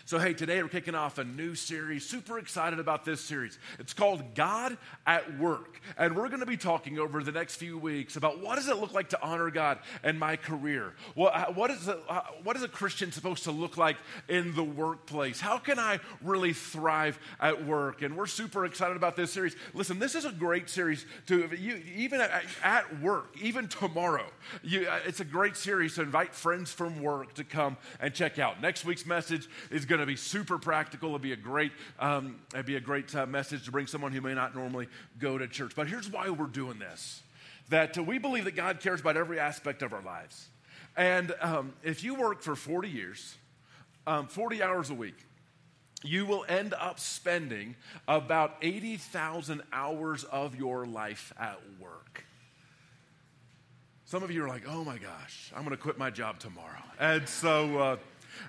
So hey, today we're kicking off a new series. Super excited about this series. It's called God at Work. And we're going to be talking over the next few weeks about what does it look like to honor God in my career? What is a Christian supposed to look like in the workplace? How can I really thrive at work? And we're super excited about this series. Listen, this is a great series to even at work, even tomorrow. It's a great series to invite friends from work to come and check out. Next week's message is going to be super practical. It'll be a great message to bring someone who may not normally go to church. But here's why we're doing this. That we believe that God cares about every aspect of our lives. And if you work for 40 years, 40 hours a week, you will end up spending about 80,000 hours of your life at work. Some of you are like, oh my gosh, I'm going to quit my job tomorrow. And so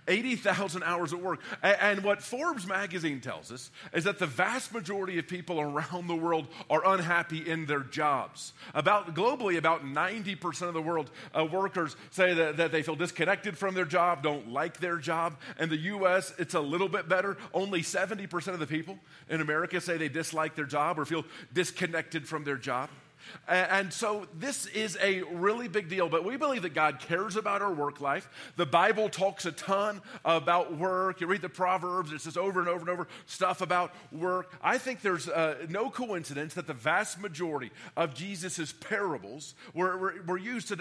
80,000 hours at work. And what Forbes magazine tells us is that the vast majority of people around the world are unhappy in their jobs. Globally, about 90% of the world workers say that they feel disconnected from their job, don't like their job. In the U.S., it's a little bit better. Only 70% of the people in America say they dislike their job or feel disconnected from their job. And so this is a really big deal, but we believe that God cares about our work life. The Bible talks a ton about work. You read the Proverbs, it's just over and over and over stuff about work. I think there's no coincidence that the vast majority of Jesus' parables were used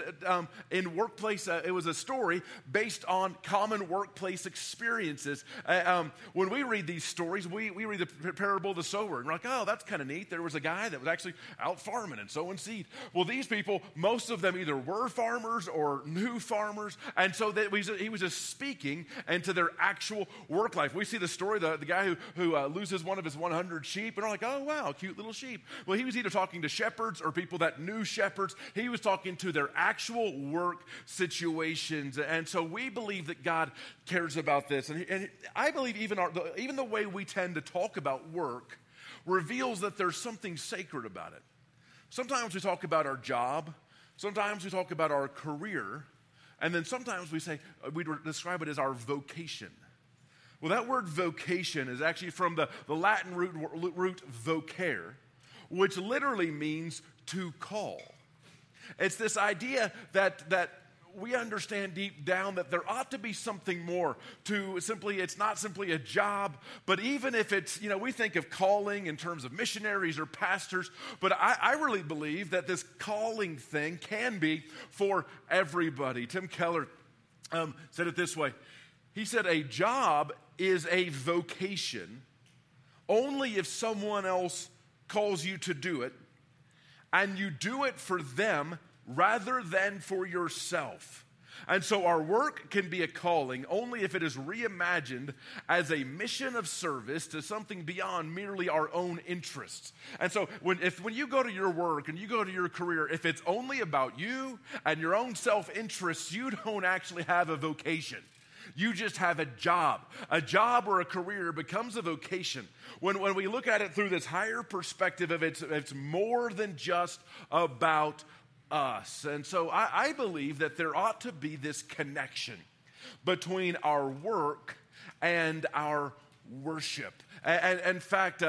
in workplace. It was a story based on common workplace experiences. When we read these stories, we read the parable of the sower, and we're like, oh, that's kind of neat. There was a guy that was actually out farming and sowing seed. Well, these people, most of them either were farmers or knew farmers, and so he was just speaking into their actual work life. We see the story, the guy who loses one of his 100 sheep, and we're like, oh, wow, cute little sheep. Well, he was either talking to shepherds or people that knew shepherds. He was talking to their actual work situations, and so we believe that God cares about this. And I believe even the way we tend to talk about work reveals that there's something sacred about it. Sometimes we talk about our job, sometimes we talk about our career, and then sometimes we describe it as our vocation. Well, that word vocation is actually from the Latin root vocare, which literally means to call. It's this idea that we understand deep down that there ought to be something more to it's not simply a job, but even if it's, we think of calling in terms of missionaries or pastors, but I really believe that this calling thing can be for everybody. Tim Keller said it this way. He said, a job is a vocation only if someone else calls you to do it, and you do it for them rather than for yourself. And so our work can be a calling only if it is reimagined as a mission of service to something beyond merely our own interests. And so when you go to your work and you go to your career, if it's only about you and your own self-interests, you don't actually have a vocation. You just have a job. A job or a career becomes a vocation when we look at it through this higher perspective of it's more than just about us. And so I believe that there ought to be this connection between our work and our worship. And in fact,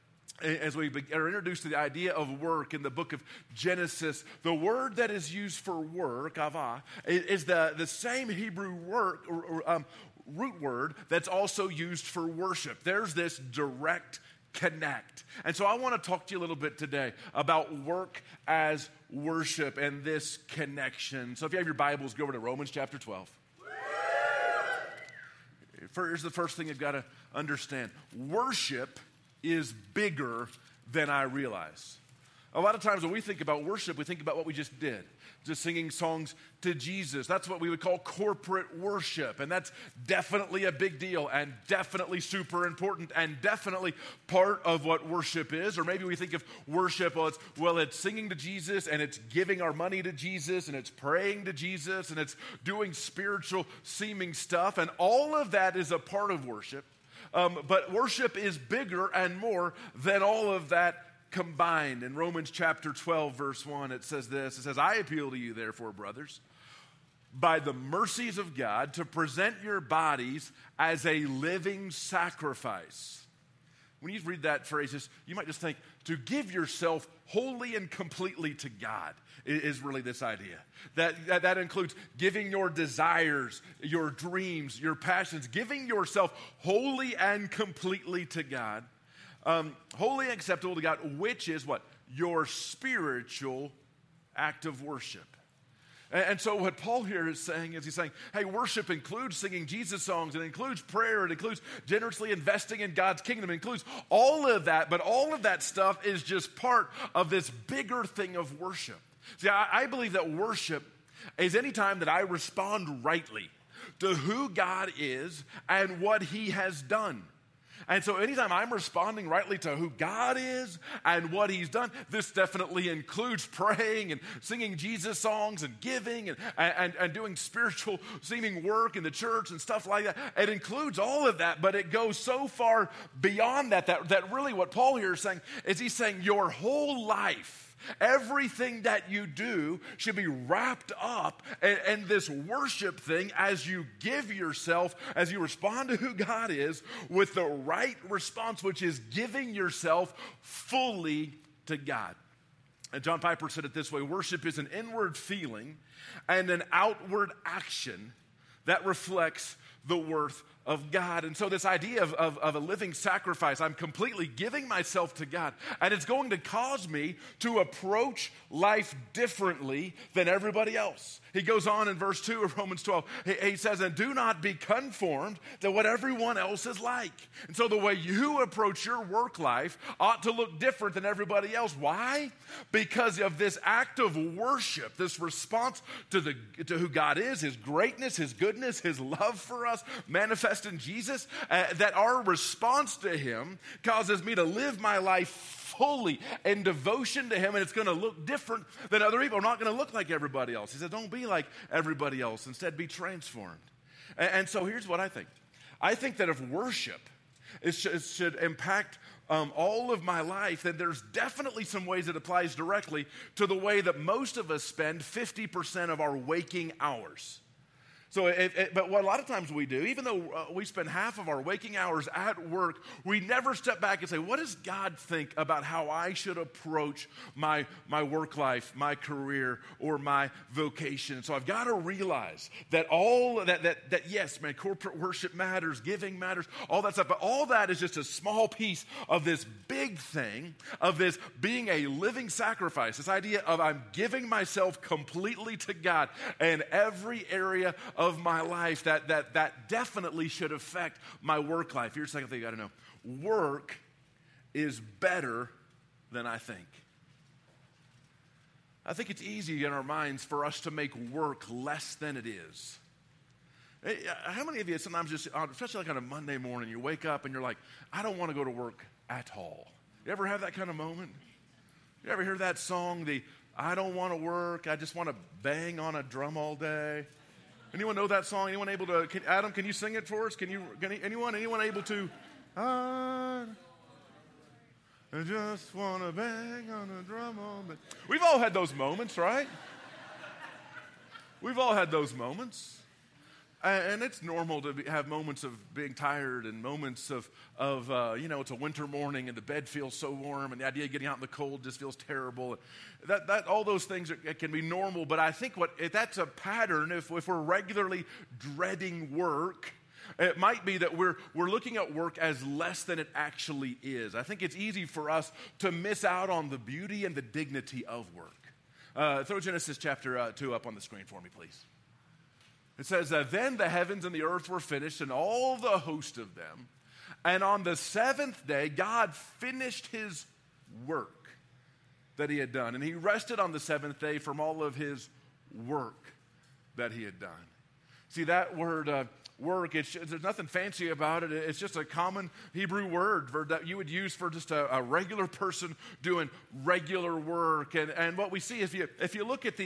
as we are introduced to the idea of work in the book of Genesis, the word that is used for work, avah, is the same Hebrew root word that's also used for worship. There's this direct connect. And so I want to talk to you a little bit today about work as worship and this connection. So if you have your Bibles, go over to Romans chapter 12. Here's the first thing you've got to understand. Worship is bigger than I realize. A lot of times when we think about worship, we think about what we just did. Just singing songs to Jesus. That's what we would call corporate worship. And that's definitely a big deal and definitely super important and definitely part of what worship is. Or maybe we think of worship, it's singing to Jesus and it's giving our money to Jesus and it's praying to Jesus and it's doing spiritual seeming stuff. And all of that is a part of worship. But worship is bigger and more than all of that combined. In Romans chapter 12, verse 1, it says this. It says, I appeal to you, therefore, brothers, by the mercies of God, to present your bodies as a living sacrifice. When you read that phrase, you might just think, to give yourself wholly and completely to God is really this idea. That includes giving your desires, your dreams, your passions, giving yourself wholly and completely to God. Holy and acceptable to God, which is what? Your spiritual act of worship. And so what Paul here is saying is he's saying, hey, worship includes singing Jesus songs, it includes prayer, it includes generously investing in God's kingdom, it includes all of that, but all of that stuff is just part of this bigger thing of worship. See, I believe that worship is any time that I respond rightly to who God is and what he has done. And so anytime I'm responding rightly to who God is and what he's done, this definitely includes praying and singing Jesus songs and giving and doing spiritual seeming work in the church and stuff like that. It includes all of that, but it goes so far beyond that really what Paul here is saying is he's saying your whole life, everything that you do should be wrapped up in this worship thing as you give yourself, as you respond to who God is with the right response, which is giving yourself fully to God. And John Piper said it this way: worship is an inward feeling and an outward action that reflects the worth of God. And so this idea of a living sacrifice, I'm completely giving myself to God, and it's going to cause me to approach life differently than everybody else. He goes on in verse 2 of Romans 12. He says, and do not be conformed to what everyone else is like. And so the way you approach your work life ought to look different than everybody else. Why? Because of this act of worship, this response to who God is, his greatness, his goodness, his love for us, manifest in Jesus, that our response to him causes me to live my life fully in devotion to him, and it's going to look different than other people. I'm not going to look like everybody else. He said, don't be like everybody else. Instead, be transformed. And so here's what I think. I think that if worship should impact all of my life, then there's definitely some ways it applies directly to the way that most of us spend 50% of our waking hours. So, but what a lot of times we do, even though we spend half of our waking hours at work, we never step back and say, what does God think about how I should approach my work life, my career, or my vocation? So I've got to realize that all that yes, man, corporate worship matters, giving matters, all that stuff, but all that is just a small piece of this big thing, of this being a living sacrifice, this idea of I'm giving myself completely to God in every area of my life that definitely should affect my work life. Here's the second thing you got to know. Work is better than I think. I think it's easy in our minds for us to make work less than it is. How many of you sometimes just, especially like on a Monday morning, you wake up and you're like, I don't want to go to work at all. You ever have that kind of moment? You ever hear that song, I don't want to work, I just want to bang on a drum all day? Anyone know that song? Anyone able to? Adam, can you sing it for us? Anyone able to? I just want to bang on a drum all day. We've all had those moments, right? We've all had those moments. And it's normal to have moments of being tired and moments of it's a winter morning and the bed feels so warm and the idea of getting out in the cold just feels terrible. That all those things can be normal, but I think if that's a pattern, if we're regularly dreading work, it might be that we're looking at work as less than it actually is. I think it's easy for us to miss out on the beauty and the dignity of work. Throw Genesis chapter 2 up on the screen for me, please. It says, then the heavens and the earth were finished, and all the host of them. And on the seventh day, God finished his work that he had done. And he rested on the seventh day from all of his work that he had done. See, that word, work, there's nothing fancy about it. It's just a common Hebrew word that you would use for just a regular person doing regular work. And what we see, if you look at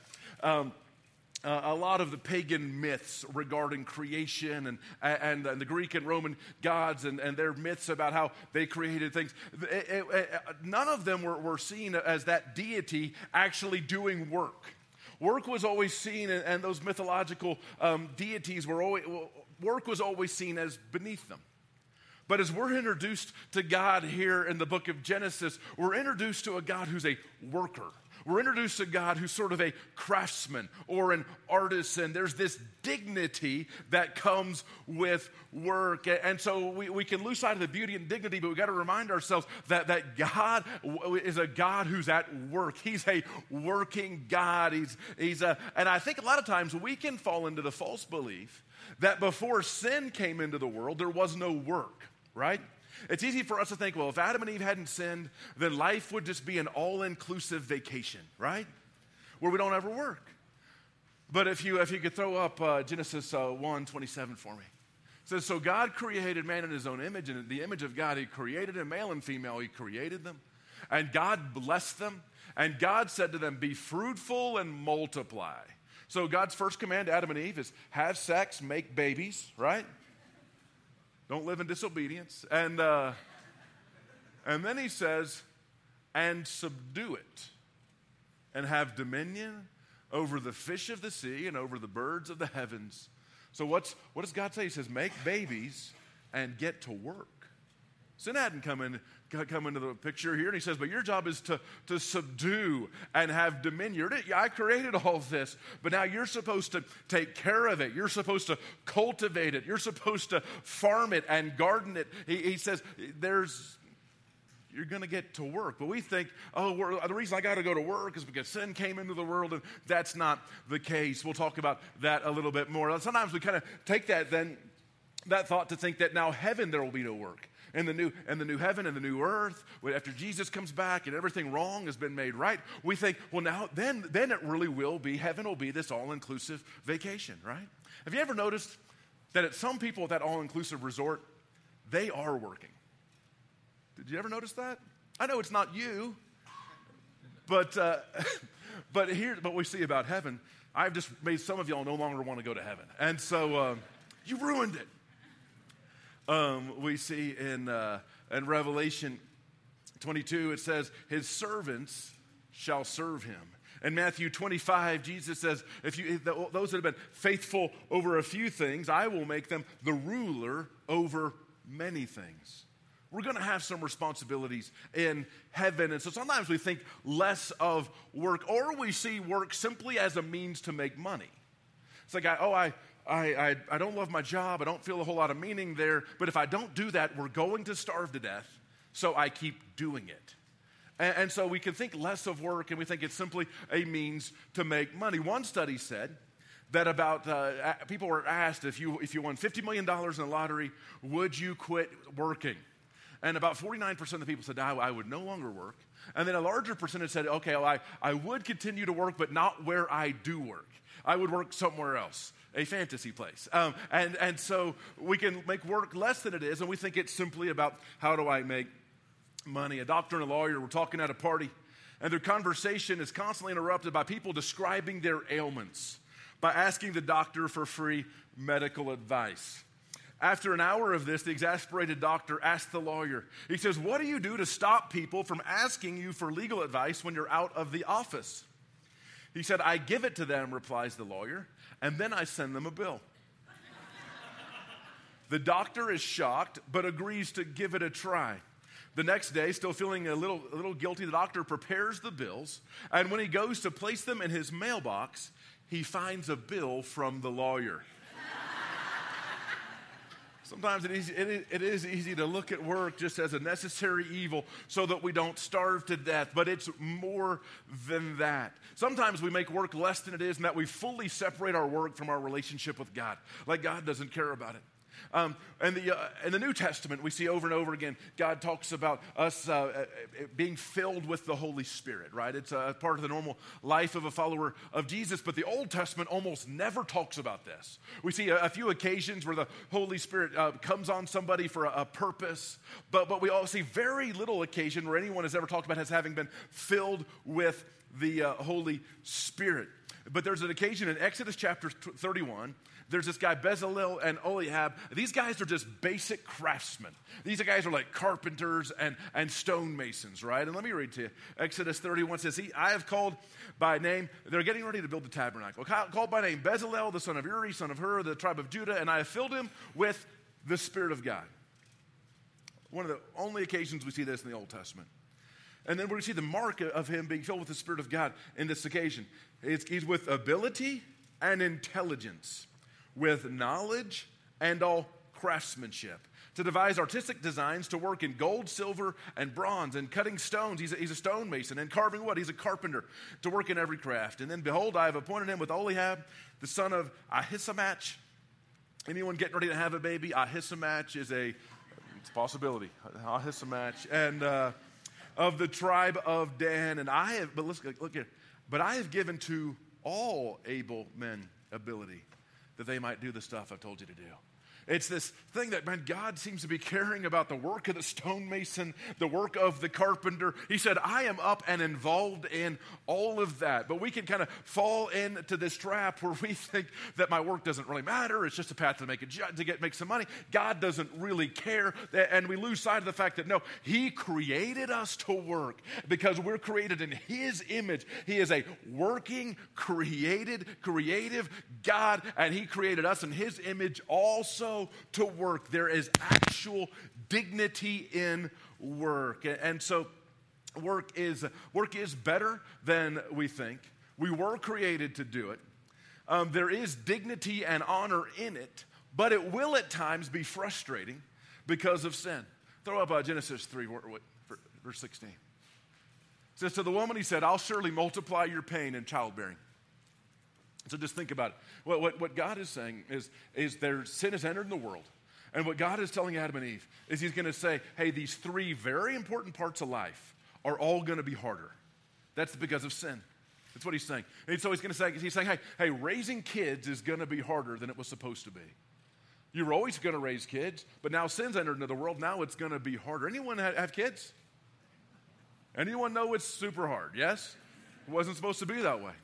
a lot of the pagan myths regarding creation and the Greek and Roman gods and their myths about how they created things, none of them were seen as that deity actually doing work. Work was always seen, and those mythological deities were always, work was always seen as beneath them. But as we're introduced to God here in the book of Genesis, we're introduced to a God who's a worker. We're introduced to God who's sort of a craftsman or an artisan. There's this dignity that comes with work. And so we can lose sight of the beauty and dignity, but we've got to remind ourselves that God is a God who's at work. He's a working God. And I think a lot of times we can fall into the false belief that before sin came into the world, there was no work, right? It's easy for us to think, well, if Adam and Eve hadn't sinned, then life would just be an all-inclusive vacation, right? Where we don't ever work. But if you could throw up Genesis 1:27 for me. It says, so God created man in his own image, and in the image of God he created him, male and female, he created them. And God blessed them, and God said to them, be fruitful and multiply. So God's first command to Adam and Eve is have sex, make babies, right? Don't live in disobedience. And then he says, and subdue it, and have dominion over the fish of the sea and over the birds of the heavens. So what does God say? He says, make babies and get to work. Sin hadn't come into the picture here, and he says, but your job is to subdue and have dominion. I created all of this, but now you're supposed to take care of it. You're supposed to cultivate it. You're supposed to farm it and garden it. He says, you're going to get to work. But we think, the reason I got to go to work is because sin came into the world, and that's not the case. We'll talk about that a little bit more. Sometimes we kind of take that thought to think that now heaven there will be no work. In the new heaven and the new earth, after Jesus comes back and everything wrong has been made right, we think, well, now then it really will be, heaven will be this all-inclusive vacation, right? Have you ever noticed that at some people at that all-inclusive resort, they are working? Did you ever notice that? I know it's not you, but here's what we see about heaven. I've just made some of y'all no longer want to go to heaven, and so you ruined it. We see in Revelation 22, it says, his servants shall serve him. In Matthew 25, Jesus says, those that have been faithful over a few things, I will make them the ruler over many things. We're going to have some responsibilities in heaven. And so sometimes we think less of work, or we see work simply as a means to make money. It's like, I don't love my job. I don't feel a whole lot of meaning there. But if I don't do that, we're going to starve to death. So I keep doing it. And so we can think less of work, and we think it's simply a means to make money. One study said that about people were asked, if you won $50 million in the lottery, would you quit working? And about 49% of the people said, I would no longer work. And then a larger percentage said, okay, well, I would continue to work, but not where I do work. I would work somewhere else, a fantasy place. And so we can make work less than it is, and we think it's simply about how do I make money. A doctor and a lawyer were talking at a party, and their conversation is constantly interrupted by people describing their ailments by asking the doctor for free medical advice. After an hour of this, the exasperated doctor asked the lawyer, he says, what do you do to stop people from asking you for legal advice when you're out of the office? He said, I give it to them, replies the lawyer, and then I send them a bill. The doctor is shocked, but agrees to give it a try. The next day, still feeling a little guilty, the doctor prepares the bills, and when he goes to place them in his mailbox, he finds a bill from the lawyer. Sometimes it is easy to look at work just as a necessary evil so that we don't starve to death, but it's more than that. Sometimes we make work less than it is, and that we fully separate our work from our relationship with God, like God doesn't care about it. In the New Testament, we see over and over again, God talks about us being filled with the Holy Spirit, right? It's a part of the normal life of a follower of Jesus, but the Old Testament almost never talks about this. We see a few occasions where the Holy Spirit comes on somebody for a purpose, but we all see very little occasion where anyone has ever talked about as having been filled with the Holy Spirit. But there's an occasion in Exodus chapter 31 there's this guy Bezalel and Oholiab. These guys are just basic craftsmen. These guys are like carpenters and stonemasons, right? And let me read to you. Exodus 31 says, I have called by name, they're getting ready to build the tabernacle. Called by name Bezalel, the son of Uri, son of Hur, the tribe of Judah, and I have filled him with the Spirit of God. One of the only occasions we see this in the Old Testament. And then we're going to see the mark of him being filled with the Spirit of God in this occasion. He's with ability and intelligence, with knowledge and all craftsmanship, to devise artistic designs, to work in gold, silver, and bronze, and cutting stones. He's a stonemason, and carving wood. He's a carpenter, to work in every craft. And then, behold, I have appointed him with Oholiab, the son of Ahisamach. Anyone getting ready to have a baby? Ahisamach is it's a possibility. Ahisamach. And of the tribe of Dan. And I have, but let's look here. But I have given to all able men ability that they might do the stuff I've told you to do. It's this thing that, man, God seems to be caring about the work of the stonemason, the work of the carpenter. He said, I am up and involved in all of that. But we can kind of fall into this trap where we think that my work doesn't really matter. It's just a path to make some money. God doesn't really care. And we lose sight of the fact that, no, he created us to work because we're created in his image. He is a working, creative God, and he created us in his image also to work. There is actual dignity in work. And so work is better than we think. We were created to do it. There is dignity and honor in it, but it will at times be frustrating because of sin. Throw up Genesis 3, verse 16. It says, to the woman he said, I'll surely multiply your pain in childbearing. So just think about it. What God is saying is their sin has entered in the world. And what God is telling Adam and Eve is he's going to say, hey, these three very important parts of life are all going to be harder. That's because of sin. That's what he's saying. And so he's saying, hey, raising kids is going to be harder than it was supposed to be. You were always going to raise kids, but now sin's entered into the world. Now it's going to be harder. Anyone have kids? Anyone know it's super hard? Yes? It wasn't supposed to be that way.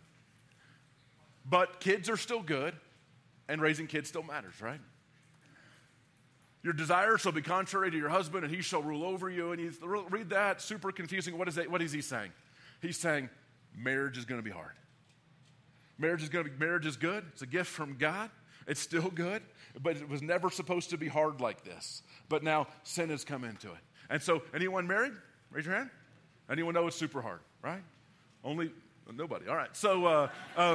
But kids are still good, and raising kids still matters, right? Your desire shall be contrary to your husband, and he shall rule over you. And you read that, super confusing. What is he saying? He's saying marriage is going to be hard. Marriage is good. It's a gift from God. It's still good, but it was never supposed to be hard like this. But now sin has come into it. And so, anyone married? Raise your hand. Anyone know it's super hard, right? Nobody. All right. So,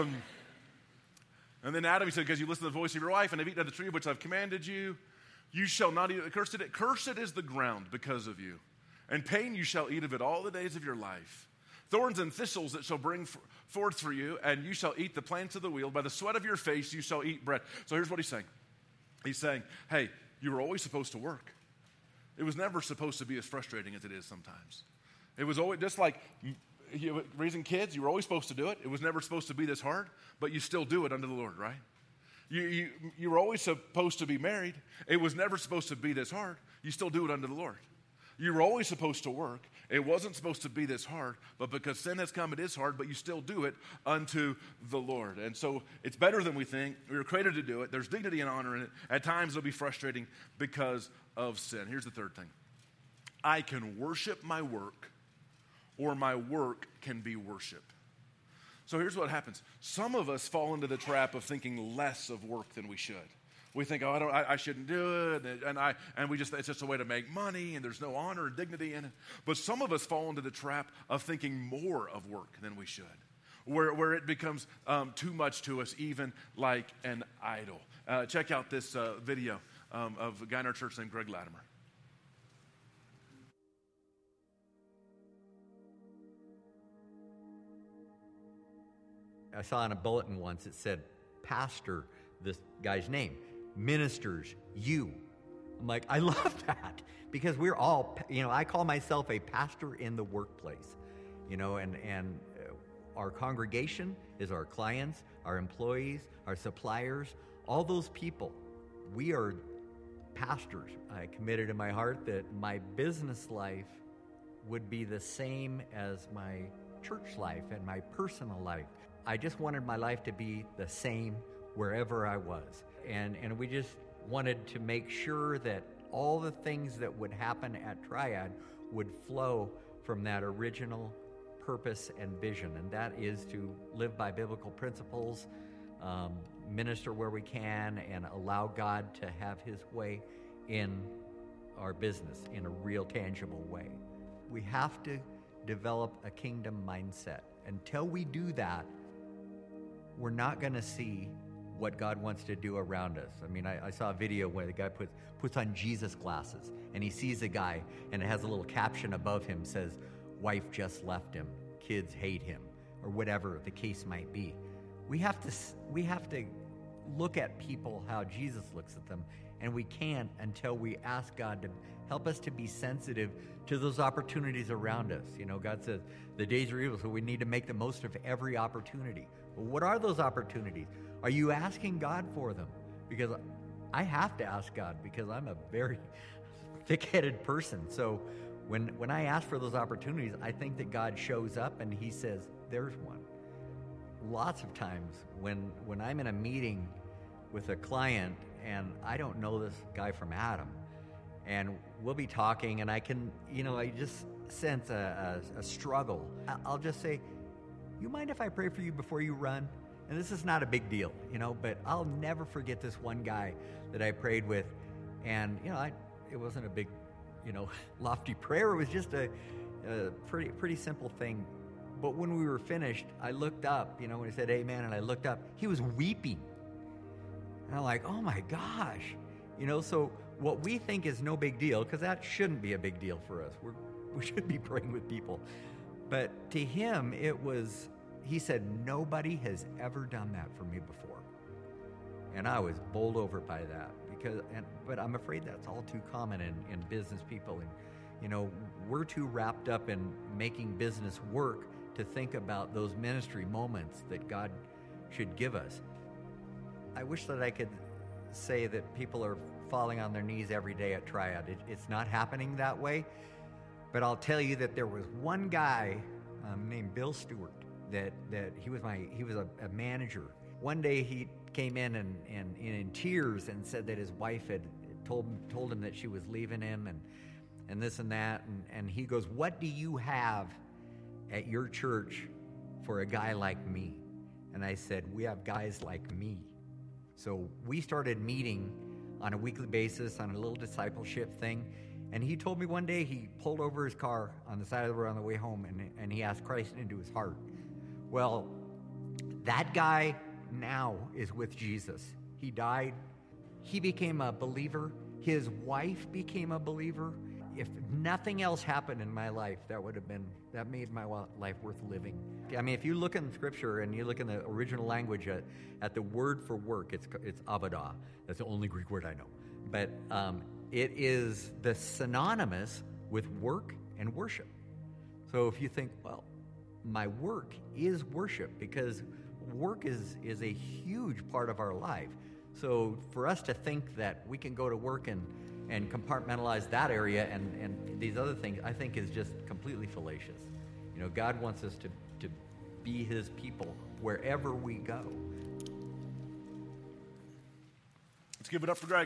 and then Adam, he said, because you listen to the voice of your wife and have eaten of the tree of which I've commanded you, you shall not eat it. Cursed is the ground because of you. And pain you shall eat of it all the days of your life. Thorns and thistles it shall bring forth for you, and you shall eat the plants of the field. By the sweat of your face you shall eat bread. So here's what he's saying. He's saying, hey, you were always supposed to work. It was never supposed to be as frustrating as it is sometimes. It was always just like raising kids, you were always supposed to do it. It was never supposed to be this hard, but you still do it unto the Lord, right? You were always supposed to be married. It was never supposed to be this hard. You still do it unto the Lord. You were always supposed to work. It wasn't supposed to be this hard, but because sin has come, it is hard, but you still do it unto the Lord. And so it's better than we think. We were created to do it. There's dignity and honor in it. At times it'll be frustrating because of sin. Here's the third thing. I can worship my work, or my work can be worship. So here's what happens. Some of us fall into the trap of thinking less of work than we should. We think, I shouldn't do it, and it's just a way to make money, and there's no honor and dignity in it. But some of us fall into the trap of thinking more of work than we should, where it becomes too much to us, even like an idol. Check out this video of a guy in our church named Greg Latimer. I saw on a bulletin once, it said, pastor, this guy's name, ministers, you. I'm like, I love that, because we're all, I call myself a pastor in the workplace, and our congregation is our clients, our employees, our suppliers, all those people. We are pastors. I committed in my heart that my business life would be the same as my church life and my personal life. I just wanted my life to be the same wherever I was. and we just wanted to make sure that all the things that would happen at Triad would flow from that original purpose and vision, and that is to live by biblical principles, minister where we can, and allow God to have his way in our business in a real tangible way. We have to develop a kingdom mindset. Until we do that, we're not going to see what God wants to do around us. I mean, I saw a video where the guy puts on Jesus glasses, and he sees a guy, and it has a little caption above him, says, "Wife just left him, kids hate him," or whatever the case might be. We have to look at people how Jesus looks at them, and we can't until we ask God to help us to be sensitive to those opportunities around us. You know, God says the days are evil, so we need to make the most of every opportunity. Well, what are those opportunities? Are you asking God for them? Because I have to ask God, because I'm a very thick-headed person. So when I ask for those opportunities, I think that God shows up and he says, there's one. Lots of times when I'm in a meeting with a client and I don't know this guy from Adam, and we'll be talking and I can, I just sense a struggle. I'll just say, you mind if I pray for you before you run? And this is not a big deal, but I'll never forget this one guy that I prayed with. And, it wasn't a big, lofty prayer. It was just a pretty simple thing. But when we were finished, I looked up, when he said amen, and I looked up, he was weeping. And I'm like, oh my gosh. So what we think is no big deal, because that shouldn't be a big deal for us. We should be praying with people. But to him, he said, nobody has ever done that for me before. And I was bowled over by that, but I'm afraid that's all too common in business people. And, we're too wrapped up in making business work to think about those ministry moments that God should give us. I wish that I could say that people are falling on their knees every day at Triad. It's not happening that way. But I'll tell you that there was one guy named Bill Stewart that he was a manager. One day he came in and in tears and said that his wife had told him that she was leaving him and this and that. And he goes, "What do you have at your church for a guy like me?" And I said, "We have guys like me." So we started meeting on a weekly basis on a little discipleship thing. And he told me one day he pulled over his car on the side of the road on the way home, and he asked Christ into his heart. Well, that guy now is with Jesus. He died. He became a believer. His wife became a believer. If nothing else happened in my life, that made my life worth living. I mean, if you look in Scripture and you look in the original language at the word for work, it's avodah. That's the only Greek word I know. But it is the synonymous with work and worship. So if you think, well, my work is worship, because work is a huge part of our life. So for us to think that we can go to work and compartmentalize that area and these other things, I think is just completely fallacious. God wants us to be his people wherever we go. Let's give it up for Greg.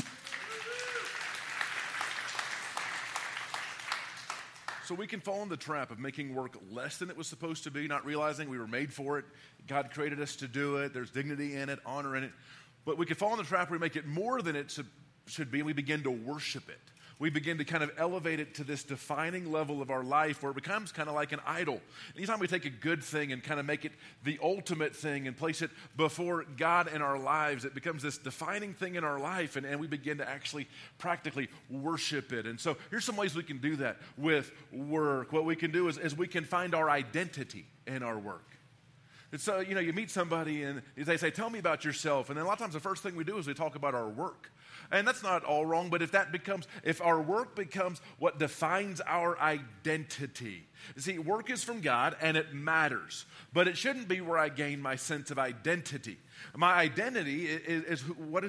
So we can fall in the trap of making work less than it was supposed to be, not realizing we were made for it. God created us to do it. There's dignity in it, honor in it. But we can fall in the trap where we make it more than it should be, and we begin to worship it. We begin to kind of elevate it to this defining level of our life where it becomes kind of like an idol. Anytime we take a good thing and kind of make it the ultimate thing and place it before God in our lives, it becomes this defining thing in our life, and we begin to actually practically worship it. And so here's some ways we can do that with work. What we can do is we can find our identity in our work. And so, you meet somebody and they say, "Tell me about yourself." And then a lot of times the first thing we do is we talk about our work. And that's not all wrong, but if our work becomes what defines our identity. See, work is from God and it matters, but it shouldn't be where I gain my sense of identity. My identity is what does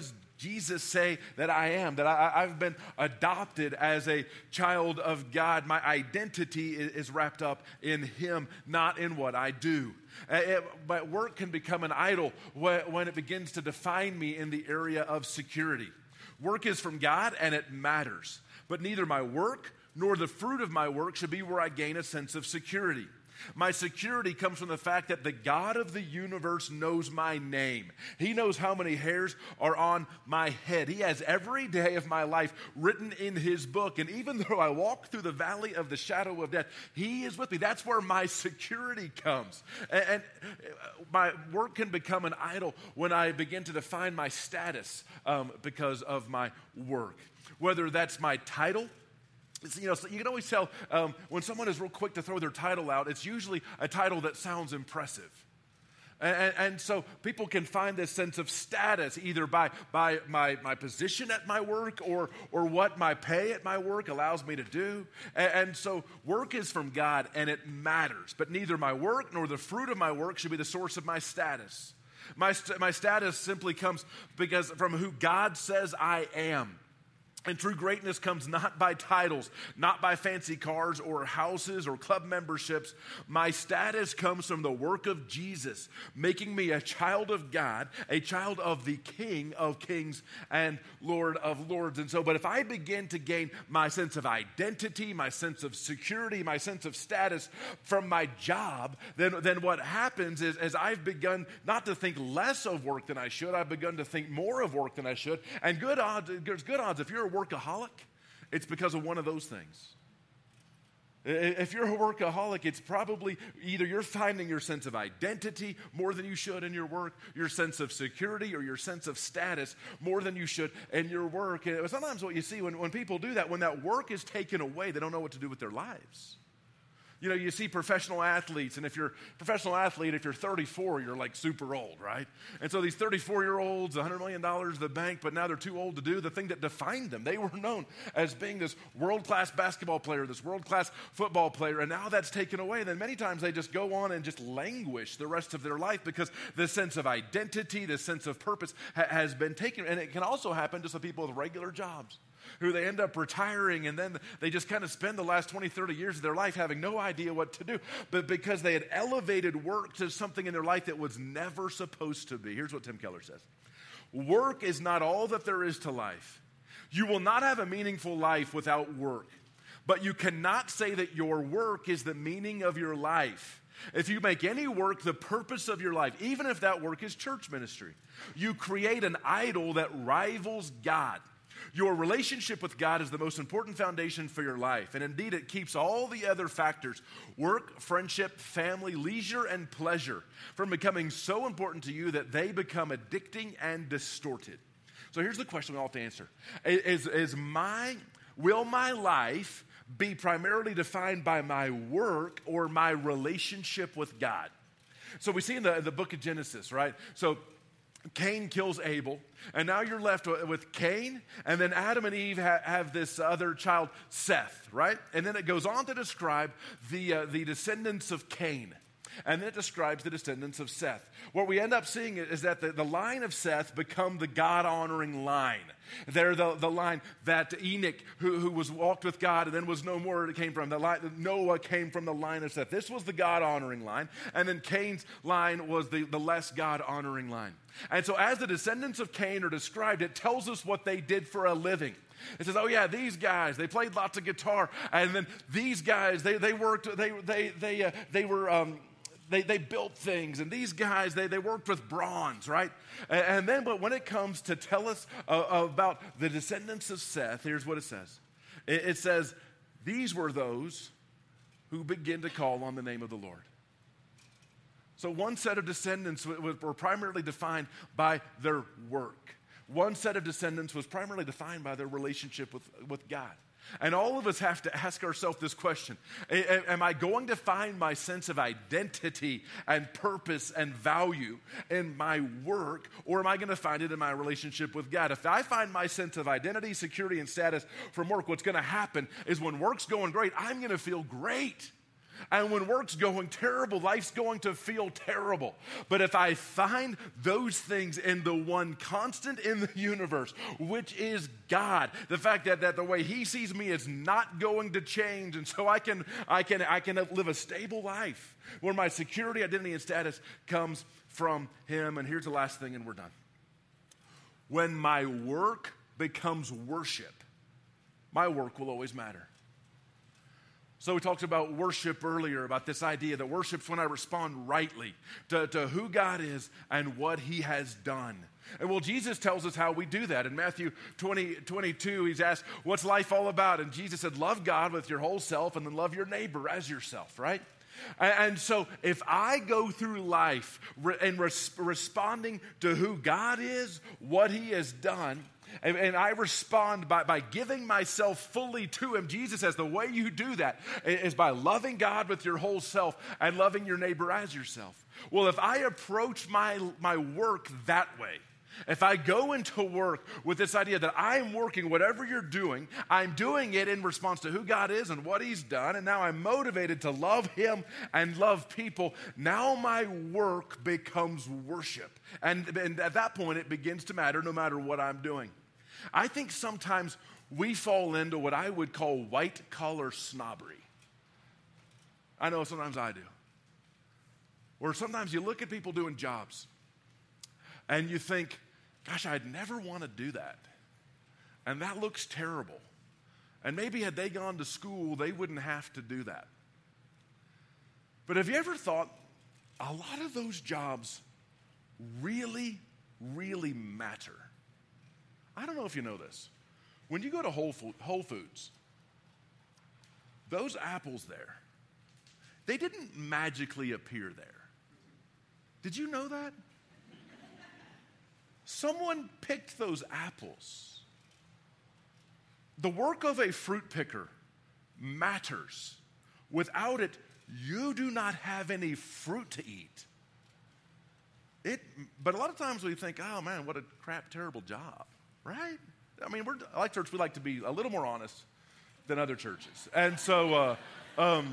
Jesus say that I am, that I've been adopted as a child of God. My identity is wrapped up in him, not in what I do. But work can become an idol when it begins to define me in the area of security. Work is from God and it matters, but neither my work nor the fruit of my work should be where I gain a sense of security. My security comes from the fact that the God of the universe knows my name. He knows how many hairs are on my head. He has every day of my life written in his book. And even though I walk through the valley of the shadow of death, he is with me. That's where my security comes. And my work can become an idol when I begin to define my status because of my work. Whether that's my title. You know, so you can always tell when someone is real quick to throw their title out, it's usually a title that sounds impressive. And so people can find this sense of status either by my position at my work or what my pay at my work allows me to do. And so work is from God and it matters. But neither my work nor the fruit of my work should be the source of my status. My status simply comes because from who God says I am. And true greatness comes not by titles, not by fancy cars or houses or club memberships. My status comes from the work of Jesus, making me a child of God, a child of the King of Kings and Lord of Lords. And so, but if I begin to gain my sense of identity, my sense of security, my sense of status from my job, then what happens is I've begun not to think less of work than I should. I've begun to think more of work than I should. And there's good odds if you're a workaholic, it's because of one of those things. If you're a workaholic, it's probably either you're finding your sense of identity more than you should in your work, your sense of security, or your sense of status more than you should in your work. And sometimes what you see when people do that, when that work is taken away, they don't know what to do with their lives. You know, you see professional athletes, and if you're a professional athlete, if you're 34, you're like super old, right? And so these 34-year-olds, $100 million in the bank, but now they're too old to do the thing that defined them. They were known as being this world-class basketball player, this world-class football player, and now that's taken away. And then many times they just go on and just languish the rest of their life because the sense of identity, the sense of purpose has been taken. And it can also happen to some people with regular jobs, who they end up retiring, and then they just kind of spend the last 20, 30 years of their life having no idea what to do. But because they had elevated work to something in their life that was never supposed to be. Here's what Tim Keller says. Work is not all that there is to life. You will not have a meaningful life without work. But you cannot say that your work is the meaning of your life. If you make any work the purpose of your life, even if that work is church ministry, you create an idol that rivals God. Your relationship with God is the most important foundation for your life. And indeed, it keeps all the other factors, work, friendship, family, leisure, and pleasure, from becoming so important to you that they become addicting and distorted. So here's the question we all have to answer. Will my life be primarily defined by my work or my relationship with God? So we see in the book of Genesis, right? So Cain kills Abel, and now you're left with Cain, and then Adam and Eve have this other child, Seth, right? And then it goes on to describe the descendants of Cain, and then it describes the descendants of Seth. What we end up seeing is that the line of Seth become the God-honoring line. They're the line that Enoch, who was walked with God and then was no more, it came from. Noah came from the line of Seth. This was the God-honoring line. And then Cain's line was the less God-honoring line. And so as the descendants of Cain are described, it tells us what they did for a living. It says, oh yeah, these guys, they played lots of guitar. And then these guys, they worked, they built things, and these guys, they worked with bronze, right? And then, but when it comes to tell us about the descendants of Seth, here's what it says. It says, these were those who begin to call on the name of the Lord. So one set of descendants were primarily defined by their work. One set of descendants was primarily defined by their relationship with God. And all of us have to ask ourselves this question. Am I going to find my sense of identity and purpose and value in my work, or am I going to find it in my relationship with God? If I find my sense of identity, security, and status from work, what's going to happen is when work's going great, I'm going to feel great. And when work's going terrible, life's going to feel terrible. But if I find those things in the one constant in the universe, which is God, the fact that the way he sees me is not going to change, and so I can live a stable life where my security, identity, and status comes from him. And here's the last thing, and we're done. When my work becomes worship, my work will always matter. So we talked about worship earlier, about this idea that worship's when I respond rightly to who God is and what he has done. And well, Jesus tells us how we do that. In Matthew 20:22, he's asked, what's life all about? And Jesus said, love God with your whole self and then love your neighbor as yourself, right? And so if I go through life responding to who God is, what he has done, and I respond by giving myself fully to him. Jesus says the way you do that is by loving God with your whole self and loving your neighbor as yourself. Well, if I approach my work that way, if I go into work with this idea that I'm working, whatever you're doing, I'm doing it in response to who God is and what he's done, and now I'm motivated to love him and love people, now my work becomes worship. And at that point, it begins to matter no matter what I'm doing. I think sometimes we fall into what I would call white-collar snobbery. I know sometimes I do. Where sometimes you look at people doing jobs and you think, gosh, I'd never want to do that. And that looks terrible. And maybe had they gone to school, they wouldn't have to do that. But have you ever thought a lot of those jobs really, really matter? I don't know if you know this. When you go to Whole Foods, those apples there, they didn't magically appear there. Did you know that? Someone picked those apples. The work of a fruit picker matters. Without it, you do not have any fruit to eat. But a lot of times we think, oh man, what a crap, terrible job. Right? I mean, like church, we like to be a little more honest than other churches. And so, and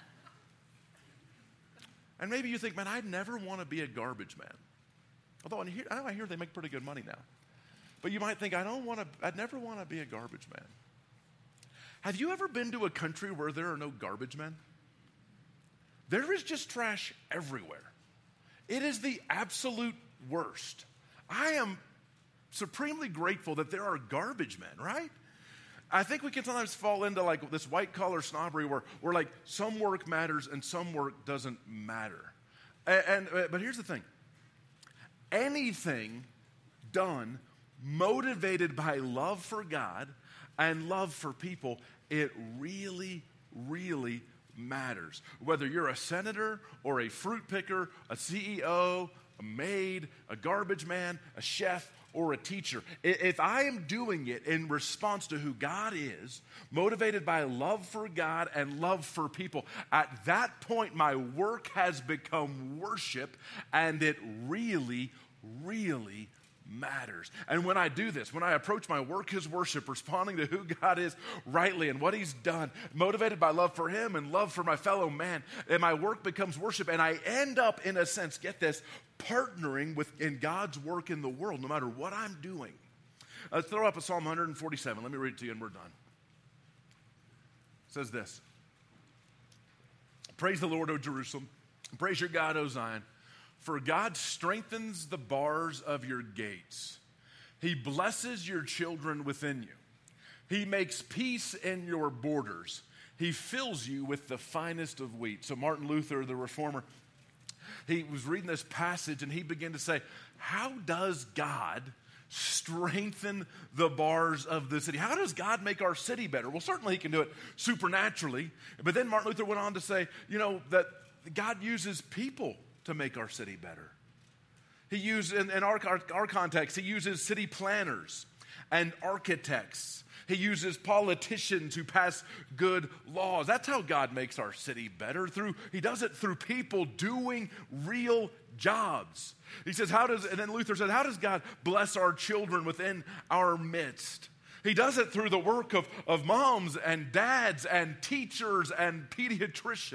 maybe you think, man, I'd never want to be a garbage man. Although I hear they make pretty good money now. But you might think, I'd never want to be a garbage man. Have you ever been to a country where there are no garbage men? There is just trash everywhere. It is the absolute worst. I am supremely grateful that there are garbage men, right? I think we can sometimes fall into like this white-collar snobbery where like some work matters and some work doesn't matter. But here's the thing. Anything done motivated by love for God and love for people, it really, really matters. Whether you're a senator or a fruit picker, a CEO, a maid, a garbage man, a chef, or a teacher. If I am doing it in response to who God is, motivated by love for God and love for people, at that point my work has become worship, and it really, really matters. And when I do this, when I approach my work as worship, responding to who God is rightly and what he's done, motivated by love for him and love for my fellow man, and my work becomes worship, and I end up, in a sense, get this, partnering in God's work in the world, no matter what I'm doing. Let's throw up a Psalm 147. Let me read it to you and we're done. It says this. Praise the Lord, O Jerusalem. Praise your God, O Zion. For God strengthens the bars of your gates. He blesses your children within you. He makes peace in your borders. He fills you with the finest of wheat. So Martin Luther, the reformer, he was reading this passage and he began to say, how does God strengthen the bars of the city? How does God make our city better? Well, certainly he can do it supernaturally. But then Martin Luther went on to say, that God uses people to make our city better. He used, in our context, he uses city planners and architects. He uses politicians who pass good laws. That's how God makes our city better. He does it through people doing real jobs. He says, and then Luther said, how does God bless our children within our midst? He does it through the work of moms and dads and teachers and pediatricians.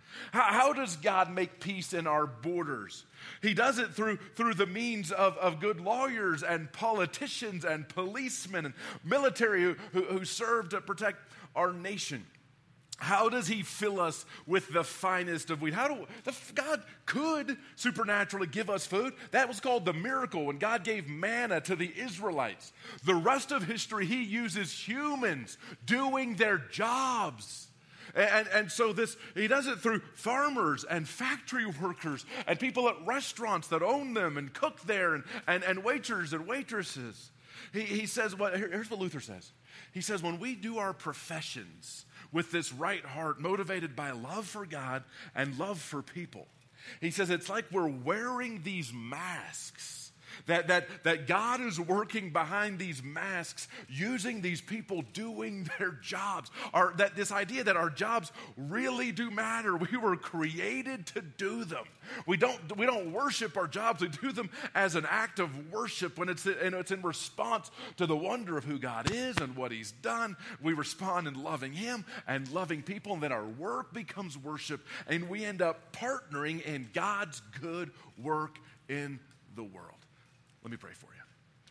How does God make peace in our borders? He does it through the means of good lawyers and politicians and policemen and military who serve to protect our nation. How does he fill us with the finest of wheat? God could supernaturally give us food. That was called the miracle when God gave manna to the Israelites. The rest of history, he uses humans doing their jobs. And so he does it through farmers and factory workers and people at restaurants that own them and cook there and waiters and waitresses. He says, here's what Luther says. He says, when we do our professions with this right heart, motivated by love for God and love for people, he says it's like we're wearing these masks. That God is working behind these masks, using these people doing their jobs. This idea that our jobs really do matter. We were created to do them. We don't worship our jobs. We do them as an act of worship when it's in response to the wonder of who God is and what he's done. We respond in loving him and loving people, and then our work becomes worship, and we end up partnering in God's good work in the world. Let me pray for you.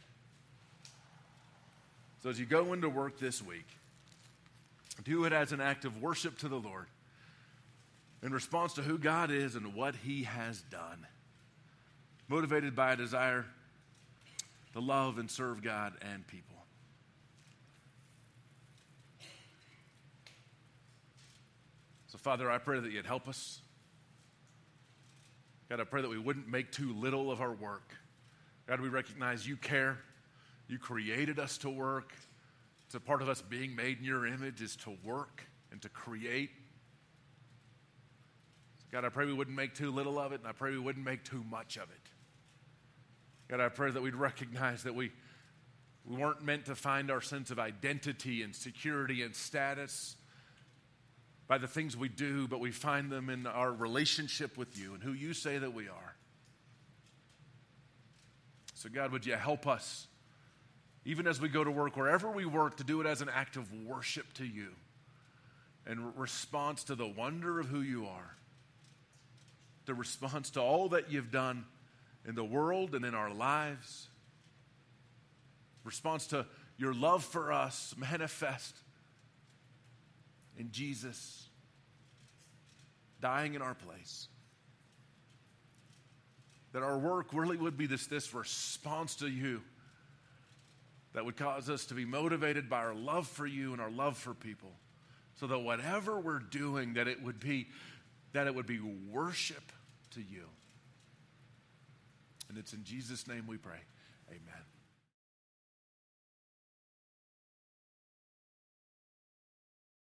So as you go into work this week, do it as an act of worship to the Lord in response to who God is and what he has done, motivated by a desire to love and serve God and people. So, Father, I pray that you'd help us. God, I pray that we wouldn't make too little of our work. God, we recognize you care. You created us to work. It's a part of us being made in your image is to work and to create. So God, I pray we wouldn't make too little of it, and I pray we wouldn't make too much of it. God, I pray that we'd recognize that we weren't meant to find our sense of identity and security and status by the things we do, but we find them in our relationship with you and who you say that we are. So God, would you help us, even as we go to work, wherever we work, to do it as an act of worship to you in response to the wonder of who you are, the response to all that you've done in the world and in our lives, response to your love for us manifest in Jesus dying in our place. That our work really would be this response to you that would cause us to be motivated by our love for you and our love for people, so that whatever we're doing, that it would be worship to you. And it's in Jesus' name we pray. Amen.